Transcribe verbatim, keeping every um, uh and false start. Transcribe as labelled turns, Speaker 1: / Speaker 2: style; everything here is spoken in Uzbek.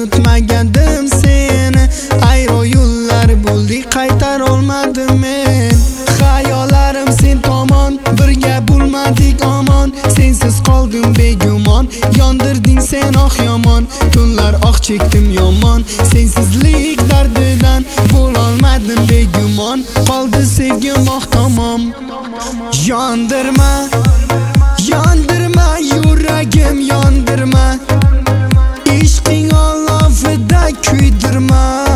Speaker 1: unutmagandim seni. Ayro yo'llar bo'ldi, qaytar olmadim men. Xayollarim sen tomon, birga bo'lmadik omon. Sensiz qoldim begumon, yondirding sen oq yomon. Tunlar oq chekdim yomon, sensizlik dardidan bo'lolmadim begumon. Qoldi sevgim oq tomon. Yondirma, yondirma yuragim, yondirma. Ishqing olovida kuydirma.